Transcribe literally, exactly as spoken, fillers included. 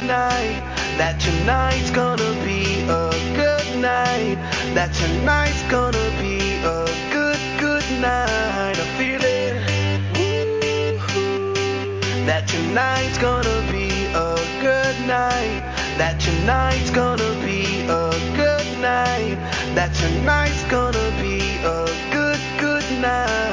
night. That tonight's gonna be a good night. That tonight's gonna be a good, good night. I feel it. Woo-hoo. That tonight's gonna be a good night. That tonight's gonna be a good night. That tonight's gonna be a good, good night.